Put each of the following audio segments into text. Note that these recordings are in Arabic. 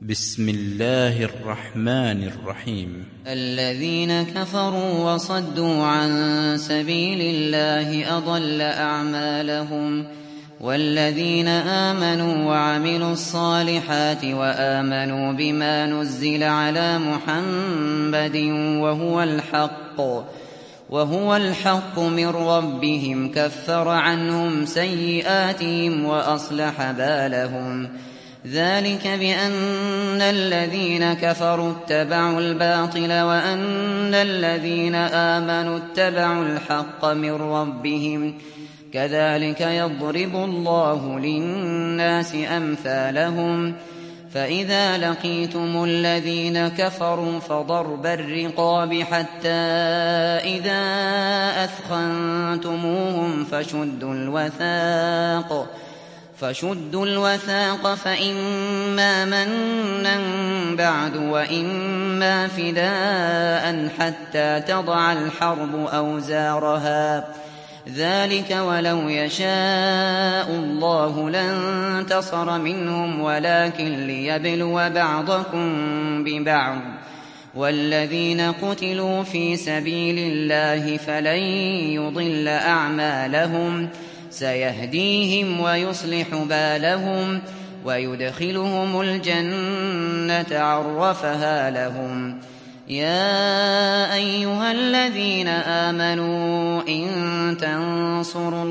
بسم الله الرحمن الرحيم. الذين كفروا وصدوا عن سبيل الله أضل أعمالهم، والذين آمنوا وعملوا الصالحات وآمنوا بما نزل على محمد وهو الحق من ربهم كفر عنهم سيئاتهم وأصلح بالهم. ذلك بأن الذين كفروا اتبعوا الباطل وأن الذين آمنوا اتبعوا الحق من ربهم، كذلك يضرب الله للناس أمثالهم. فإذا لقيتم الذين كفروا فضرب الرقاب حتى إذا أثخنتموهم فشدوا الوثاق فإما منا بعد وإما فداء حتى تضع الحرب أوزارها. ذلك ولو يشاء الله لانتصر منهم ولكن ليبلو بعضكم ببعض. والذين قتلوا في سبيل الله فلن يضل أعمالهم، سيهديهم ويصلح بالهم ويدخلهم الجنة عرفها لهم. يا أيها الذين آمنوا إن تنصروا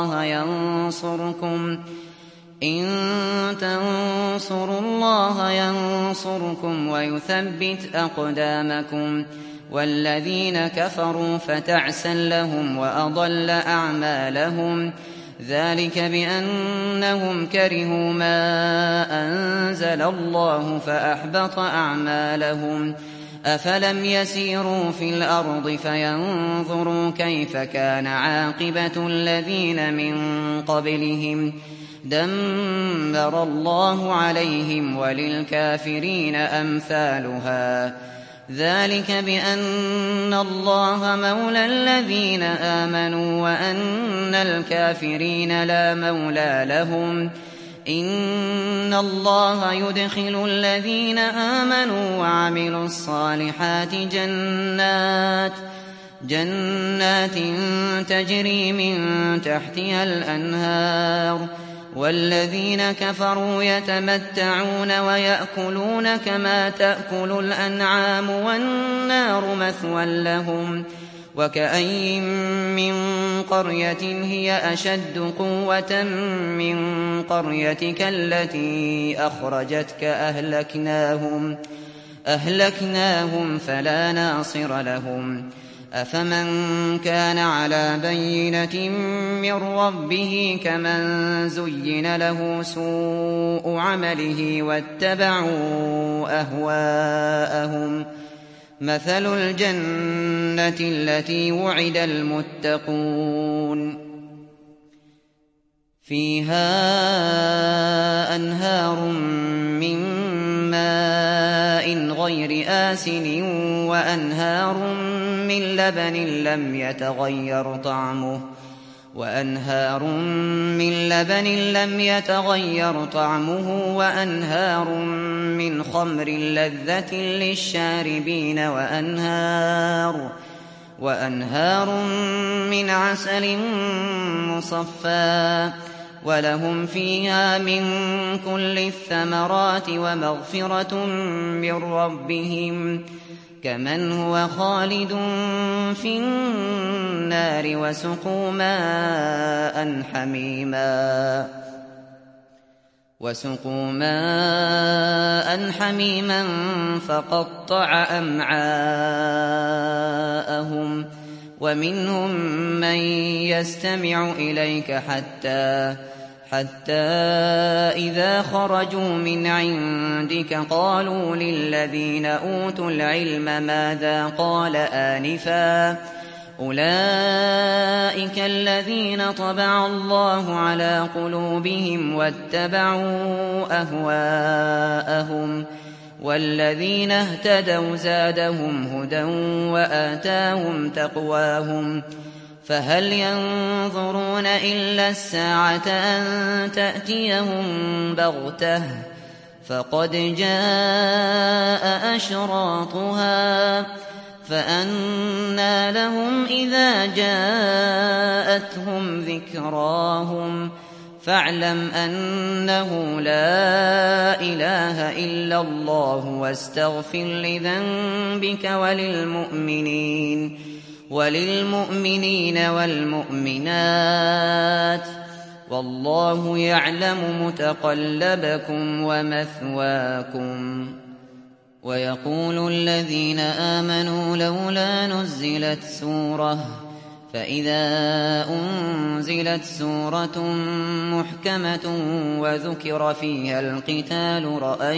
الله ينصركم ويثبت أقدامكم. والذين كفروا فتعسا لهم وأضل أعمالهم. ذلك بأنهم كرهوا ما أنزل الله فأحبط أعمالهم. أفلم يسيروا في الأرض فينظروا كيف كان عاقبة الذين من قبلهم، دمر الله عليهم وللكافرين أمثالها. ذلك بأن الله مولى الذين آمنوا وأن الكافرين لا مولى لهم. إن الله يدخل الذين آمنوا وعملوا الصالحات جنات تجري من تحتها الأنهار. والذين كفروا يتمتعون ويأكلون كما تأكل الأنعام والنار مثوى لهم. وكأين من قرية هي أشد قوة من قريتك التي أخرجتك أهلكناهم فلا ناصر لهم. أفمن كان على بينة من ربه كمن زين له سوء عمله واتبعوا أهواءهم. مثل الجنة التي وعد المتقون فيها أنهار من ماء غير آسن وأنهار من لبن لم يتغير طعمه وأنهار من خمر لذة للشاربين وأنهار من عسل مصفى. ولهم فيها من كل الثمرات ومغفرة من ربهم كمن هو خالد في النار وسقوا ماء حميما فقطع أمعاءهم. ومنهم من يستمع إليك حتى إذا خرجوا من عندك قالوا للذين أوتوا العلم ماذا قال آنفا، أولئك الذين طبع الله على قلوبهم واتبعوا أهواءهم. والذين اهتدوا زادهم هدى وآتاهم تقواهم. فهل ينظرون إلا الساعة أن تأتيهم بغتة فقد جاء أشراطها فأنى لهم إذا جاءتهم ذكراهم فاعلم أنه لا إله إلا الله واستغفر لذنبك وللمؤمنين والمؤمنات والله يعلم متقلبكم ومثواكم. ويقول الذين آمنوا لولا نزلت سورة فإذا أنزلت سورة محكمة وذكر فيها القتال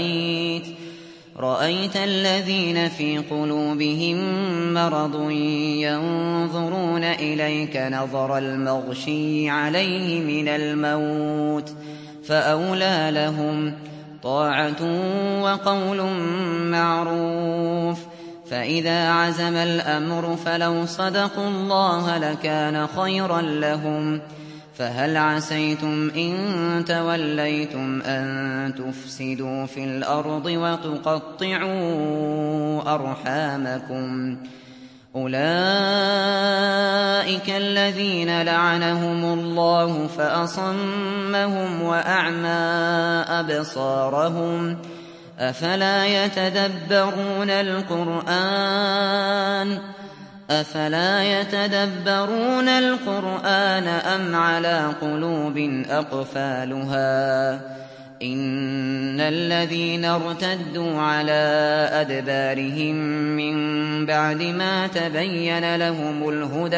رأيت الذين في قلوبهم مرض ينظرون إليك نظر المغشي عليه من الموت فأولى لهم طاعة وقول معروف. فإذا عزم الأمر فلو صدقوا الله لكان خيرا لهم. فهل عسيتم إن توليتم أن تفسدوا في الأرض وتقطعوا أرحامكم؟ أولئك الذين لعنهم الله فأصمهم وأعمى أبصارهم أفلا يتدبرون القرآن أم على قلوب أقفالها؟ إن الذين ارتدوا على أدبارهم من بعد ما تبين لهم الهدى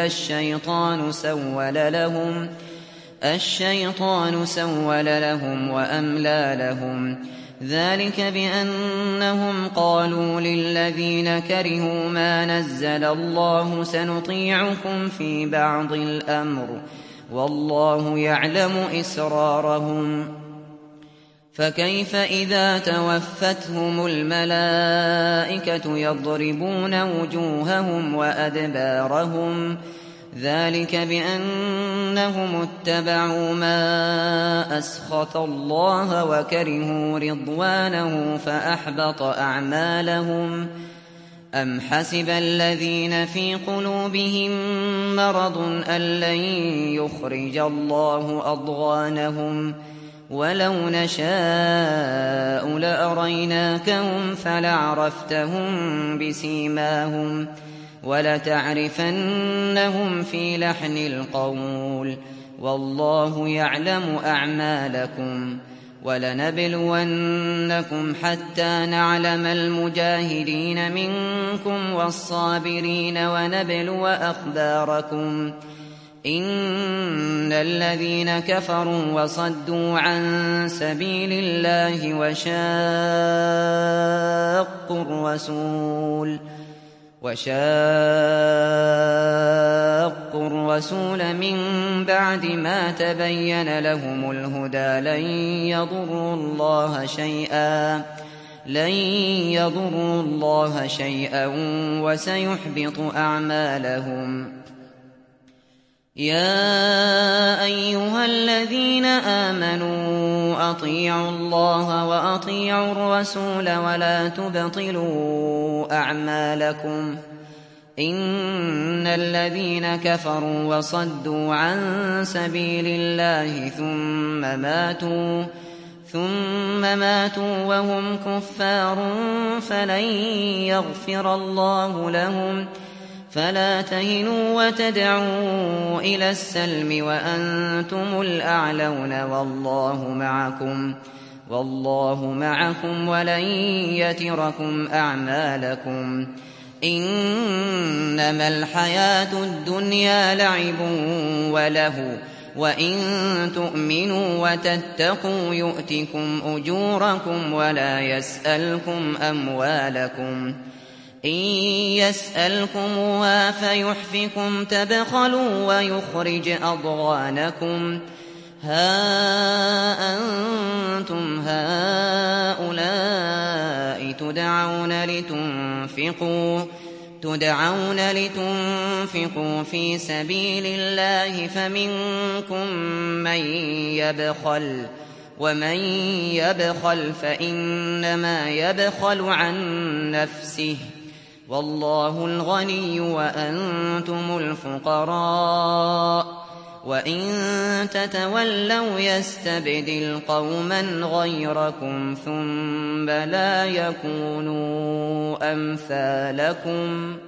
الشيطان سول لهم وأملى لهم. ذلك بأنهم قالوا للذين كرهوا ما نزل الله سنطيعكم في بعض الأمر والله يعلم إسرارهم. فكيف إذا توفتهم الملائكة يضربون وجوههم وأدبارهم؟ ذلك بأنهم اتبعوا ما أسخط الله وكرهوا رضوانه فأحبط أعمالهم. أم حسب الذين في قلوبهم مرض أن لن يخرج الله أضغانهم؟ ولو نشاء لأريناكهم فلعرفتهم بسيماهم ولتعرفنهم في لحن القول والله يعلم أعمالكم. ولنبلونكم حتى نعلم المجاهدين منكم والصابرين ونبلو أخباركم. إن الذين كفروا وصدوا عن سبيل الله وشاقوا الرسول من بعد ما تبين لهم الهدى لن يضروا الله شيئا وسيحبط أعمالهم. يا أيها الذين آمنوا أطيعوا الله وأطيعوا الرسول ولا تبطلوا أعمالكم. إن الذين كفروا وصدوا عن سبيل الله ثم ماتوا وهم كفار فلن يغفر الله لهم. فلا تهنوا وتدعوا إلى السلم وأنتم الأعلون والله معكم ولن يتركم أعمالكم. إنما الحياة الدنيا لعب ولهو وإن تؤمنوا وتتقوا يؤتكم أجوركم ولا يسألكم أموالكم. إن يسألكموها فيحفكم تبخلوا ويخرج أضغانكم. ها أنتم هؤلاء تدعون لتنفقوا في سبيل الله فمنكم من يبخل ومن يبخل فإنما يبخل عن نفسه والله الغني وأنتم الفقراء وإن تتولوا يستبدل قوما غيركم ثم لا يكونوا أمثالكم